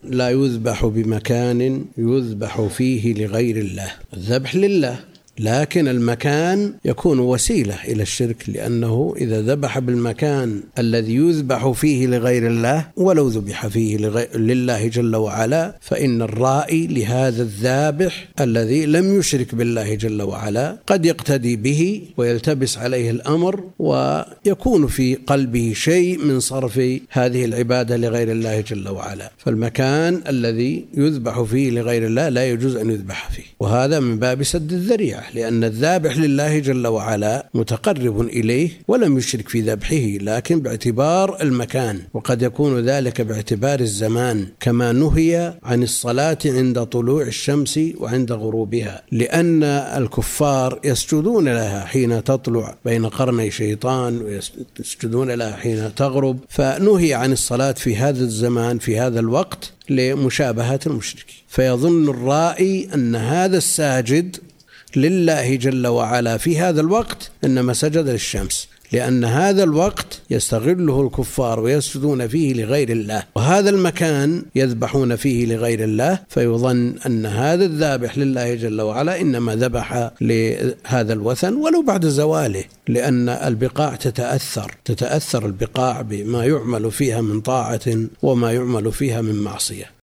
لا يذبح بمكان يذبح فيه لغير الله. الذبح لله، لكن المكان يكون وسيلة إلى الشرك، لأنه إذا ذبح بالمكان الذي يذبح فيه لغير الله ولو ذبح فيه لله جل وعلا، فإن الرائي لهذا الذابح الذي لم يشرك بالله جل وعلا قد يقتدي به ويلتبس عليه الأمر، ويكون في قلبه شيء من صرف هذه العبادة لغير الله جل وعلا. فالمكان الذي يذبح فيه لغير الله لا يجوز أن يذبح فيه، وهذا من باب سد الذريعة، لأن الذابح لله جل وعلا متقرب إليه ولم يشرك في ذبحه، لكن باعتبار المكان، وقد يكون ذلك باعتبار الزمان، كما نهي عن الصلاة عند طلوع الشمس وعند غروبها، لأن الكفار يسجدون لها حين تطلع بين قرني شيطان ويسجدون لها حين تغرب، فنهي عن الصلاة في هذا الزمان في هذا الوقت لمشابهة المشركين. فيظن الرائي أن هذا الساجد لله جل وعلا في هذا الوقت إنما سجد للشمس، لأن هذا الوقت يستغله الكفار ويسجدون فيه لغير الله، وهذا المكان يذبحون فيه لغير الله، فيظن أن هذا الذابح لله جل وعلا إنما ذبح لهذا الوثن ولو بعد زواله، لأن البقاع تتأثر البقاع بما يعمل فيها من طاعة وما يعمل فيها من معصية.